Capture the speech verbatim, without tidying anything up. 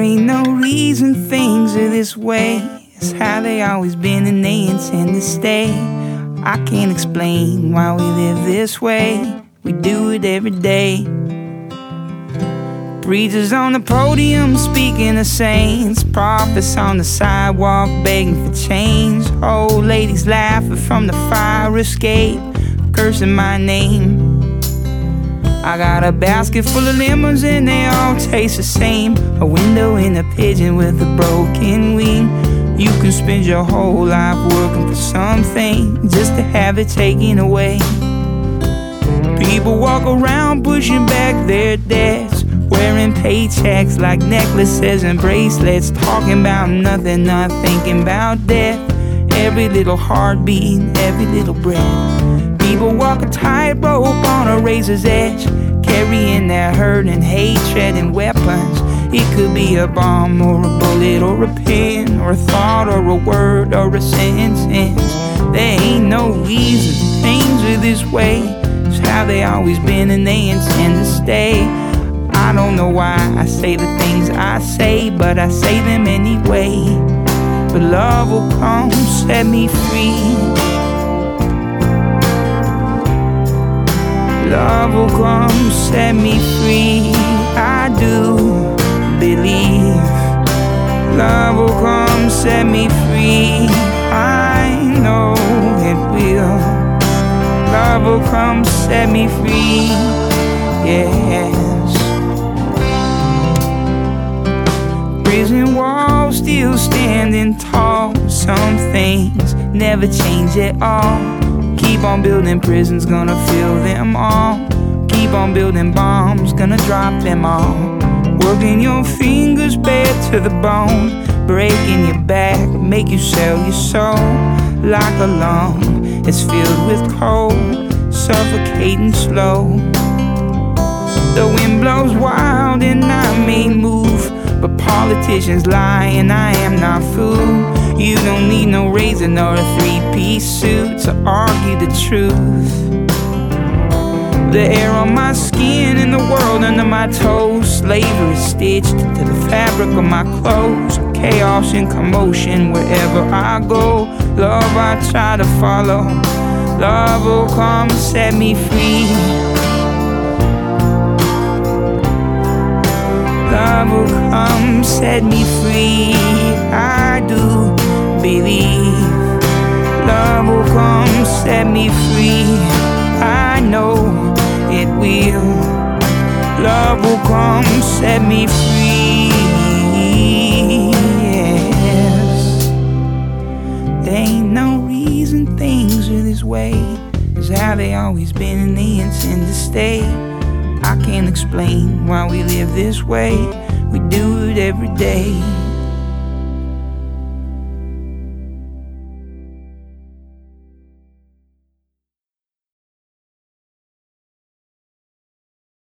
ain't no reason things are this way. It's how they always been and they intend to stay. I can't explain why we live this way. We do it every day. Preachers on the podium speaking of saints, prophets on the sidewalk begging for change, old ladies laughing from the fire escape, cursing my name. I got a basket full of lemons and they all taste the same. A window and a pigeon with a broken wing. You can spend your whole life working for something just to have it taken away. People walk around pushing back their debts, wearing paychecks like necklaces and bracelets, talking about nothing, not thinking about death. Every little heartbeat, every little breath. People walk a tightrope on a razor's edge, carrying their hurt and hatred and weapons. It could be a bomb or a bullet or a pen or a thought or a word or a sentence. There ain't no reason things are this way. It's how they always been and they intend to stay. I don't know why I say the things I say, but I say them anyway. But love will come, set me free. Love will come, set me free. I do believe. Love will come, set me free. I know it will. Love will come, set me free. Yes. Prison walls still standing tall. Some things never change at all. Keep on building prisons, gonna fill them all. Keep on building bombs, gonna drop them all. Working your fingers bare to the bone, breaking your back, make you sell your soul. Like a lung, it's filled with cold, suffocating slow. The wind blows wild and I may move, but politicians lie and I am not fooled. You don't need no razor nor a three-piece suit to argue the truth. The air on my skin and the world under my toes. Slavery stitched to the fabric of my clothes. Chaos and commotion wherever I go. Love I try to follow. Love will come and set me free. Love will come, set me free. I do believe. Love will come, set me free. I know it will. Love will come, set me free. Yes. There ain't no reason things are this way. It's how they always been and they intend to stay. I can't explain why we live this way. We do it every day.